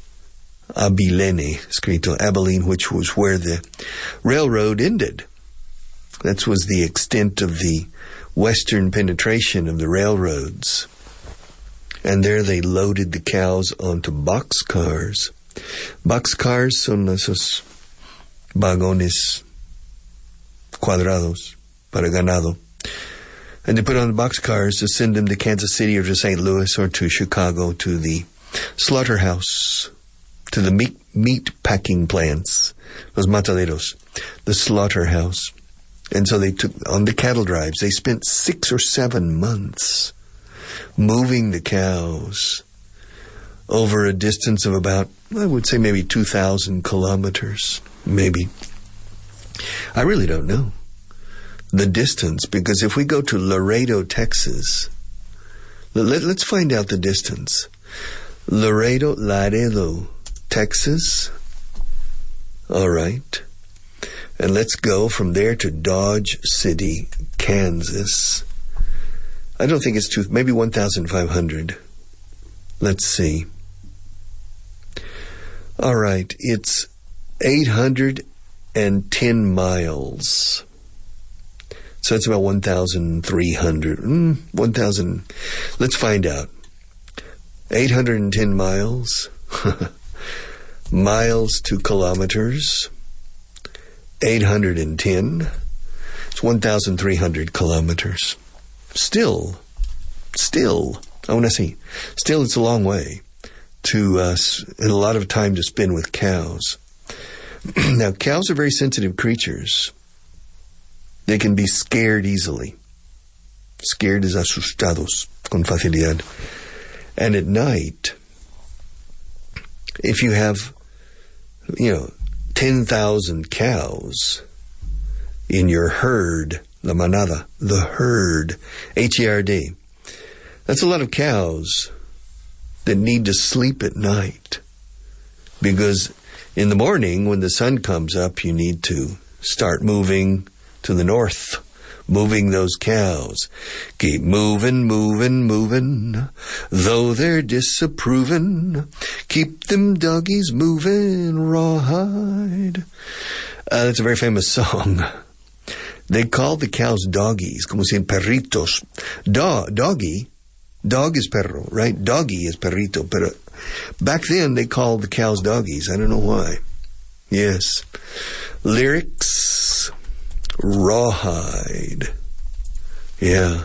Abilene, scritto Abilene, which was where the railroad ended. That was the extent of the western penetration of the railroads. And there they loaded the cows onto boxcars. Boxcars son esos vagones cuadrados para ganado. And they put on the boxcars to send them to Kansas City or to Saint Louis or to Chicago, to the slaughterhouse, to the meat, meat packing plants, los mataderos, the slaughterhouse. And so they took, on the cattle drives, they spent six or seven months moving the cows over a distance of about, I would say maybe two thousand kilometers, maybe. I really don't know the distance, because if we go to Laredo, Texas, let, let's find out the distance. Laredo, Laredo, Texas. All right. And let's go from there to Dodge City, Kansas. I don't think it's two, maybe one thousand five hundred. Let's see. All right, it's eight hundred ten miles. So it's about one thousand three hundred. Mm, one thousand. Let's find out. eight hundred ten miles. Miles to kilometers. eight hundred ten. It's one thousand three hundred kilometers. Still, still, I want to see. Still, it's a long way to us, uh, and a lot of time to spend with cows. Now, cows are very sensitive creatures. They can be scared easily. Scared es asustados con facilidad. And at night, if you have, you know, ten thousand cows in your herd, la manada, the herd, H E R D, that's a lot of cows that need to sleep at night. Because in the morning, when the sun comes up, you need to start moving to the north, moving those cows. Keep moving, moving, moving, though they're disapproving. Keep them doggies moving, rawhide. Uh, that's a very famous song. They call the cows doggies, como si en perritos. Do, doggy, dog is perro, right? Doggy is perrito, pero back then they called the cows doggies. I don't know why. Yes. Lyrics, rawhide. Yeah.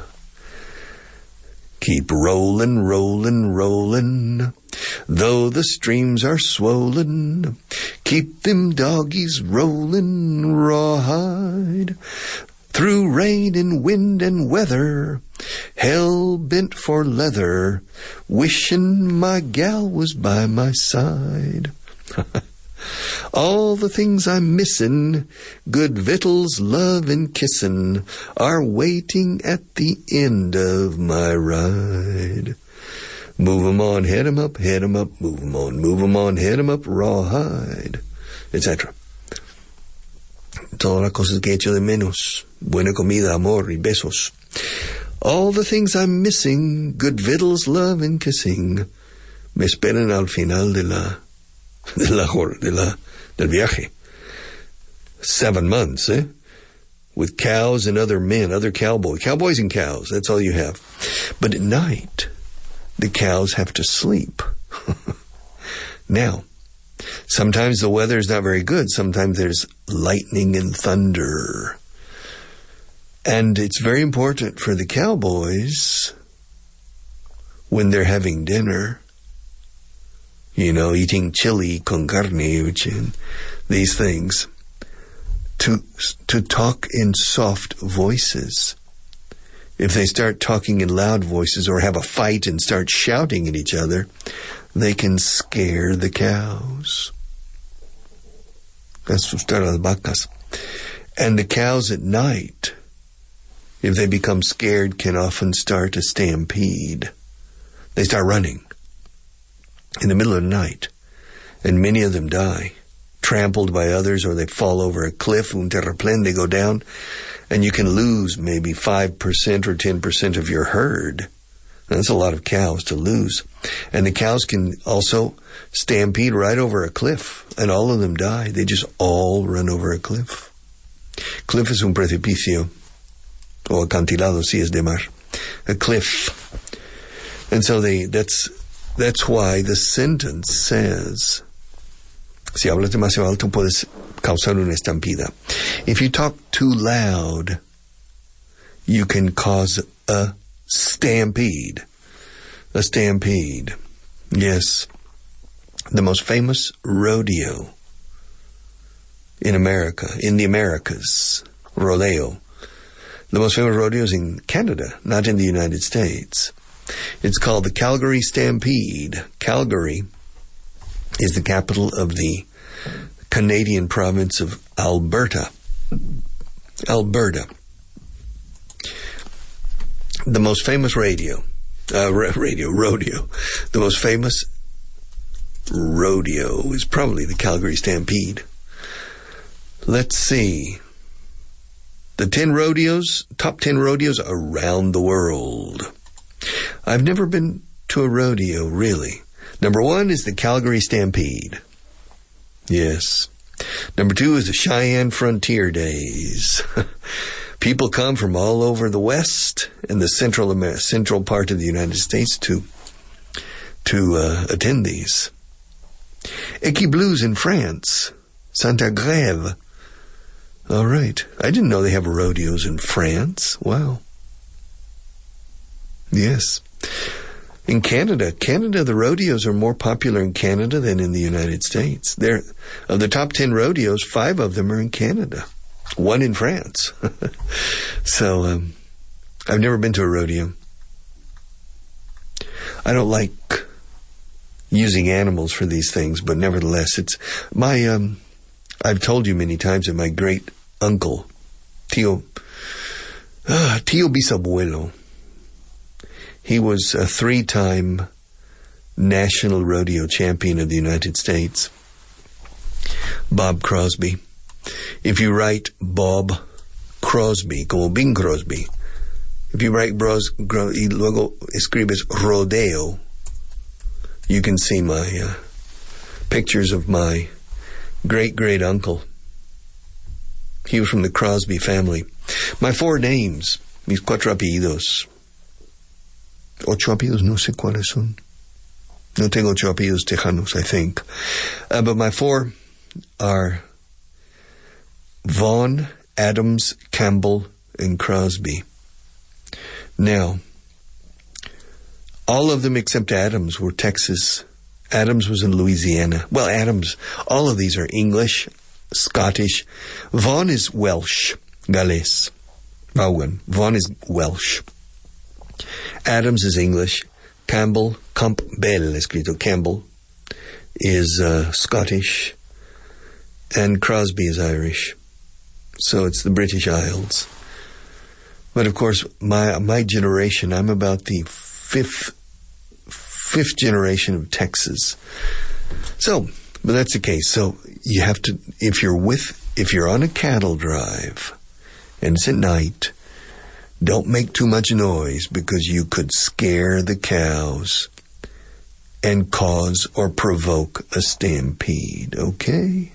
Keep rolling, rolling, rolling, though the streams are swollen. Keep them doggies rolling, rawhide. Through rain and wind and weather, hell bent for leather, wishing my gal was by my side. All the things I'm missin', good victuals, love, and kissin', are waiting at the end of my ride. Move 'em on, head 'em up, head 'em up, move 'em on, move 'em on, head 'em up, rawhide, et cetera. Todas las cosas que he hecho de menos. Buena comida, amor y besos. All the things I'm missing, good victuals, love and kissing, me esperan al final de la, de la, de la, del viaje. Seven months, eh? With cows and other men, other cowboys. Cowboys and cows, that's all you have. But at night, the cows have to sleep. Now, sometimes the weather is not very good. Sometimes there's lightning and thunder. And it's very important for the cowboys when they're having dinner, you know, eating chili con carne, which and these things, to to talk in soft voices. If they start talking in loud voices or have a fight and start shouting at each other, they can scare the cows. Asustar a las vacas. And the cows at night, if they become scared, can often start a stampede. They start running in the middle of the night, and many of them die, trampled by others, or they fall over a cliff, un terraplén, they go down, and you can lose maybe five percent or ten percent of your herd. That's a lot of cows to lose. And the cows can also stampede right over a cliff, and all of them die. They just all run over a cliff. Cliff es un precipicio, o acantilado si es de mar. A cliff. And so they, that's, that's why the sentence says, si hablas demasiado alto puedes causar una estampida. If you talk too loud, you can cause a stampede. A stampede. Yes. The most famous rodeo in America, in the Americas, rodeo. The most famous rodeo is in Canada, not in the United States. It's called the Calgary Stampede. Calgary is the capital of the Canadian province of Alberta. Alberta. The most famous radio, uh, radio, rodeo, the most famous rodeo is probably the Calgary Stampede. Let's see. The ten rodeos, top ten rodeos around the world. I've never been to a rodeo, really. Number one is the Calgary Stampede. Yes. Number two is the Cheyenne Frontier Days. People come from all over the West and the central Amer- central part of the United States to to uh, attend these. Equiblues in France. Santa Grève. All right. I didn't know they have rodeos in France. Wow. Yes. In Canada, Canada, the rodeos are more popular in Canada than in the United States. There, of the top ten rodeos, five of them are in Canada. One in France. So, um, I've never been to a rodeo. I don't like using animals for these things, but nevertheless, it's my, um, I've told you many times that my great uncle, Tío, uh, Tío Bisabuelo, he was a three-time national rodeo champion of the United States. Bob Crosby. If you write Bob Crosby, como Bing Crosby, if you write Bros, y luego escribes rodeo, you can see my uh, pictures of my great-great-uncle. He was from the Crosby family. My four names, mis cuatro apellidos. Ocho apellidos, no sé cuáles son. No tengo ocho apellidos tejanos, I think. Uh, but my four are Vaughn, Adams, Campbell, and Crosby. Now, all of them except Adams were Texas. Adams was in Louisiana. Well, Adams, all of these are English, Scottish. Vaughn is Welsh, Galles. Vaughan. Vaughn is Welsh. Adams is English. Campbell, Campbell, escrito Campbell, is uh, Scottish. And Crosby is Irish. So it's the British Isles. But of course, my my generation, I'm about the fifth fifth generation of Texas. So, but that's the case. So you have to, if you're with if you're on a cattle drive and it's at night, don't make too much noise because you could scare the cows and cause or provoke a stampede, okay?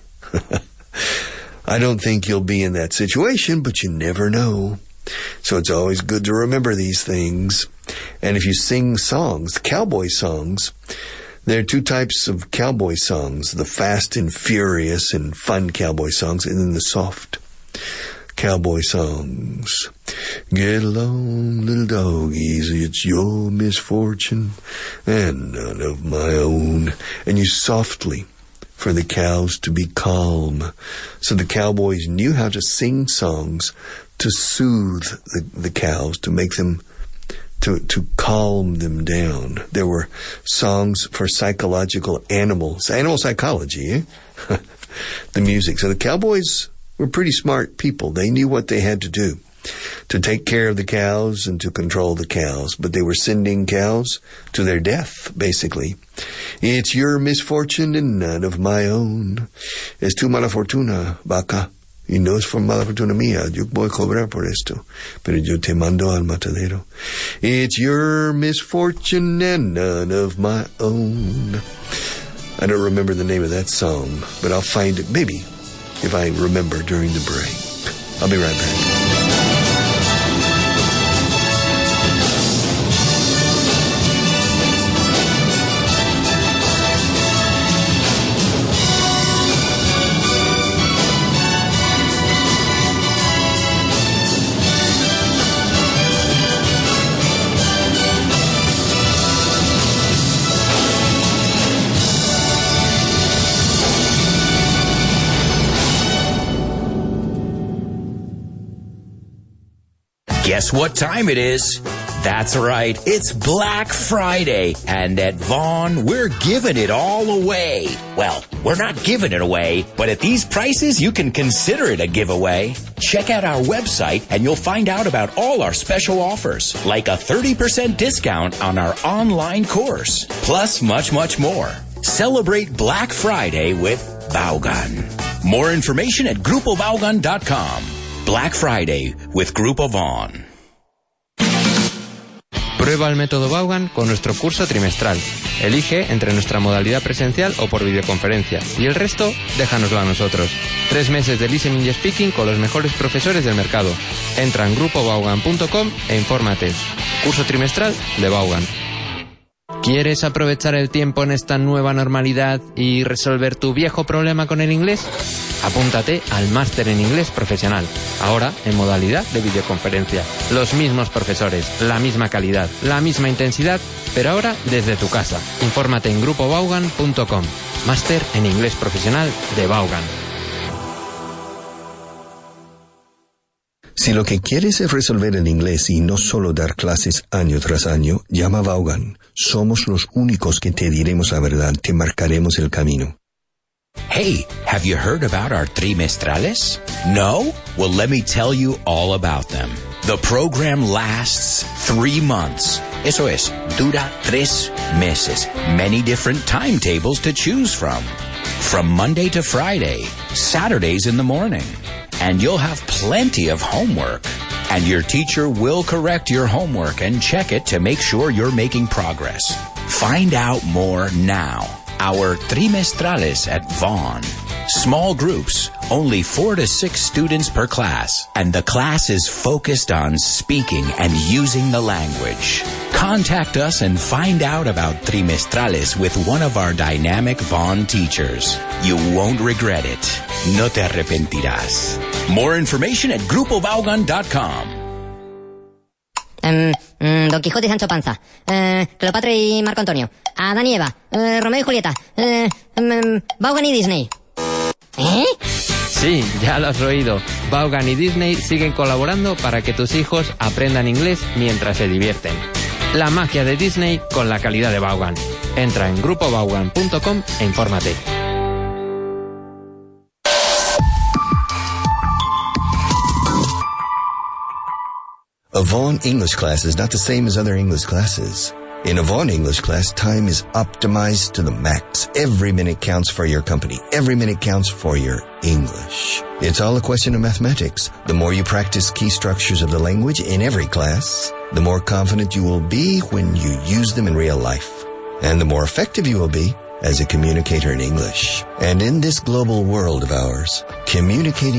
I don't think you'll be in that situation, but you never know. So it's always good to remember these things. And if you sing songs, cowboy songs, there are two types of cowboy songs, the fast and furious and fun cowboy songs, and then the soft cowboy songs. Get along, little doggies, it's your misfortune and none of my own. And you softly for the cows to be calm. So the cowboys knew how to sing songs to soothe the, the cows, to make them, to, to calm them down. There were songs for psychological animals, animal psychology, eh? The music. So the cowboys were pretty smart people. They knew what they had to do to take care of the cows and to control the cows. But they were sending cows to their death, basically. It's your misfortune and none of my own. Es tu mala fortuna, vaca. Y no es por mala fortuna mía. Yo voy a cobrar por esto. Pero yo te mando al matadero. It's your misfortune and none of my own. I don't remember the name of that song, but I'll find it, maybe, if I remember during the break. I'll be right back. Guess what time it is? That's right, it's Black Friday, and at Vaughn, we're giving it all away. Well, we're not giving it away, but at these prices, you can consider it a giveaway. Check out our website, and you'll find out about all our special offers, like a thirty percent discount on our online course, plus much, much more. Celebrate Black Friday with Vaughan. More information at grupo vaughan dot com. Black Friday with Grupo Vaughn. Prueba el método Vaughan con nuestro curso trimestral. Elige entre nuestra modalidad presencial o por videoconferencia. Y el resto, déjanoslo a nosotros. Tres meses de listening y speaking con los mejores profesores del mercado. Entra en grupo vaughan punto com e infórmate. Curso trimestral de Vaughan. ¿Quieres aprovechar el tiempo en esta nueva normalidad y resolver tu viejo problema con el inglés? Apúntate al máster en inglés profesional, ahora en modalidad de videoconferencia. Los mismos profesores, la misma calidad, la misma intensidad, pero ahora desde tu casa. Infórmate en grupo vaughan punto com. Máster en inglés profesional de Vaughan. Si lo que quieres es resolver el inglés y no solo dar clases año tras año, llama a Vaughan. Somos los únicos que te diremos la verdad, te marcaremos el camino. Hey, have you heard about our trimestrales? No? Well, let me tell you all about them. The program lasts three months. Eso es, dura tres meses. Many different timetables to choose from. From Monday to Friday, Saturdays in the morning. And you'll have plenty of homework. And your teacher will correct your homework and check it to make sure you're making progress. Find out more now. Our trimestrales at Vaughn. Small groups, only four to six students per class, and the class is focused on speaking and using the language. Contact us and find out about trimestrales with one of our dynamic Vaughn teachers. You won't regret it. No te arrepentirás. More information at grupo vaughan dot com. Um, um, Don Quijote y Sancho Panza, uh, Cleopatra y Marco Antonio, Adán y Eva, uh, Romeo y Julieta, uh, um, Vaughan y Disney. ¿Eh? Sí, ya lo has oído. Vaughan y Disney siguen colaborando para que tus hijos aprendan inglés mientras se divierten. La magia de Disney con la calidad de Vaughan. Entra en grupo vaughan punto com e infórmate. A Vaughn English class is not the same as other English classes. In a Vaughn English class, time is optimized to the max. Every minute counts for your company. Every minute counts for your English. It's all a question of mathematics. The more you practice key structures of the language in every class, the more confident you will be when you use them in real life. And the more effective you will be as a communicator in English. And in this global world of ours, communicating